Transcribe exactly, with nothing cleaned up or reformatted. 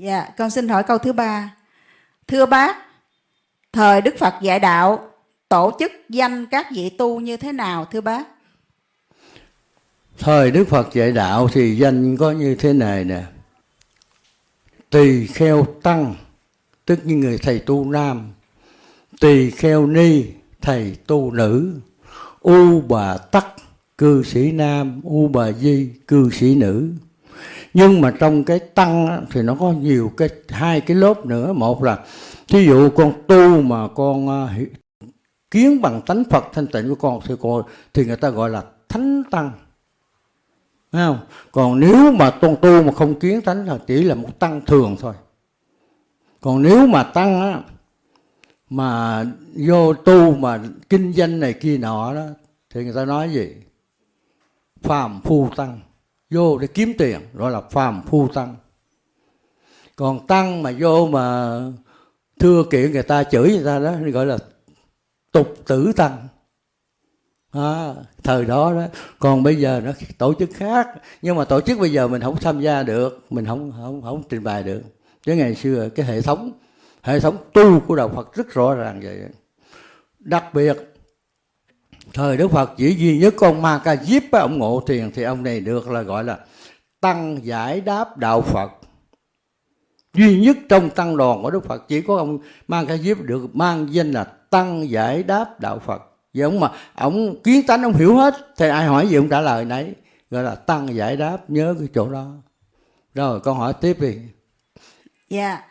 Dạ, con xin hỏi câu thứ ba. Thưa bác, thời Đức Phật dạy đạo, tổ chức danh các vị tu như thế nào thưa bác? Thời Đức Phật dạy đạo thì danh có như thế này nè. Tỳ kheo tăng, tức như người thầy tu nam. Tỳ kheo ni, thầy tu nữ. U bà tắc, cư sĩ nam. U bà di, cư sĩ nữ. Nhưng mà trong cái tăng á, thì nó có nhiều cái hai cái lớp nữa. Một là thí dụ con tu mà con uh, kiến bằng tánh Phật thanh tịnh của con thì, con, thì người ta gọi là thánh tăng. Thấy không? Còn nếu mà con tu mà không kiến tánh là chỉ là một tăng thường thôi. Còn nếu mà tăng á, mà vô tu mà kinh doanh này kia nọ đó thì người ta nói gì? Phàm phu tăng. Vô để kiếm tiền gọi là phàm phu tăng. Còn tăng mà vô mà thưa kiện người ta, chửi người ta đó thì gọi là tục tử tăng. À, thời đó đó. Còn bây giờ nó tổ chức khác, nhưng mà tổ chức bây giờ mình không tham gia được, mình không không không trình bày được. Chứ ngày xưa cái hệ thống hệ thống tu của đạo Phật rất rõ ràng vậy. Đặc biệt thời Đức Phật chỉ duy nhất con Ma Ca Diếp á, ông ngộ thiền thì ông này được là gọi là tăng giải đáp đạo Phật. Duy nhất trong tăng đoàn của Đức Phật chỉ có ông Ma Ca Diếp được mang danh là tăng giải đáp đạo Phật. Vì ông mà ông kiến tánh, ông hiểu hết, thì ai hỏi gì ông trả lời nấy, gọi là tăng giải đáp, nhớ cái chỗ đó. Rồi con hỏi tiếp đi. Dạ,